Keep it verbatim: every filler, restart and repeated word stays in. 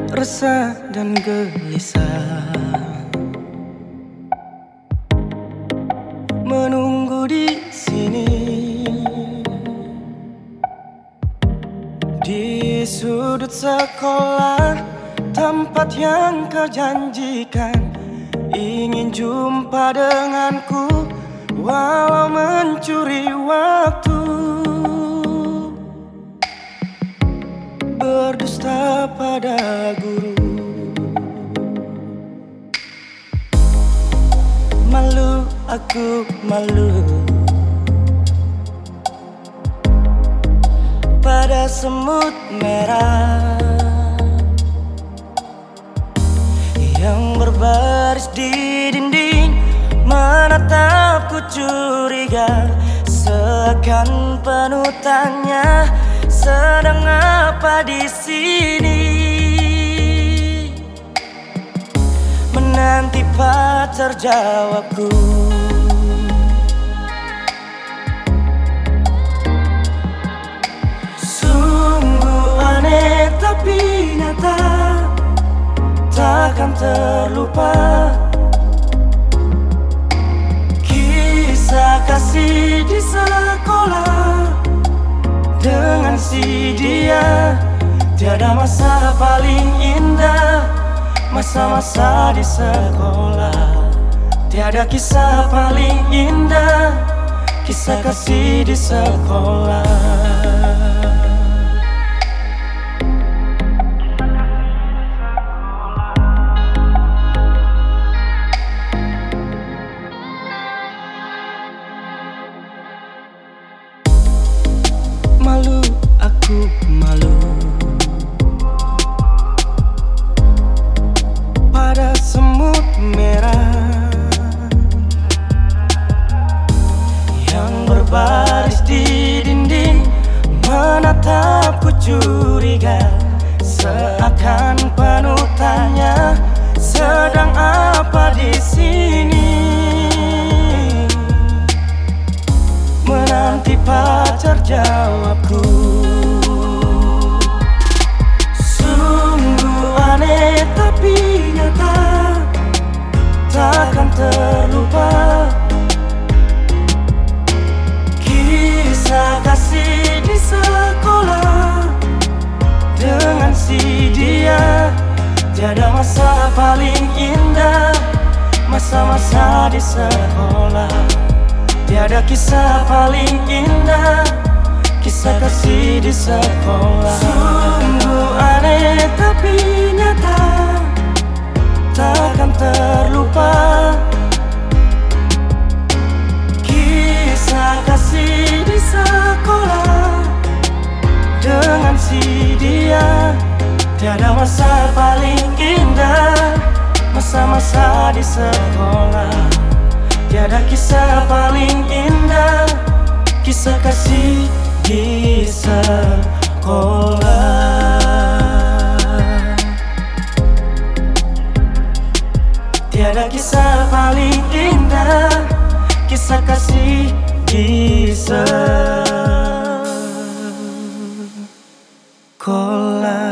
resah dan gelisah, menunggu di sini di sudut sekolah, tempat yang kau janjikan. Ingin jumpa denganku walau mencuri waktu, berdusta pada guru. Malu, aku malu pada semut merah yang berbaris di dinding, menatapku curiga, seakan penuh tanya, sedang apa di sini? Menanti pacar jawabku. Sungguh aneh tapi nyata, takkan terlupa kisah kasih di sekolah dengan si dia. Tiada masa paling indah, masa-masa di sekolah. Tiada kisah paling indah, kisah kasih di sekolah. Malu, aku malu pada semut merah yang berbaris di dinding, menatapku curiga, seakan penuh tanya, sedang apa di sini? Menanti pacar jawabku. Sungguh aneh tapi nyata, takkan terlupa kisah kasih di sekolah dengan si dia. Tiada masa paling indah, masa-masa di sekolah. Tiada kisah paling indah, kisah kasih di sekolah. Sungguh aneh tapi nyata, takkan terlupa kisah kasih di sekolah dengan si dia. Tiada masa paling indah, masa-masa di sekolah. Tiada kisah paling indah, kisah kasih di sekolah. Tiada kisah paling indah, kisah kasih di sekolah.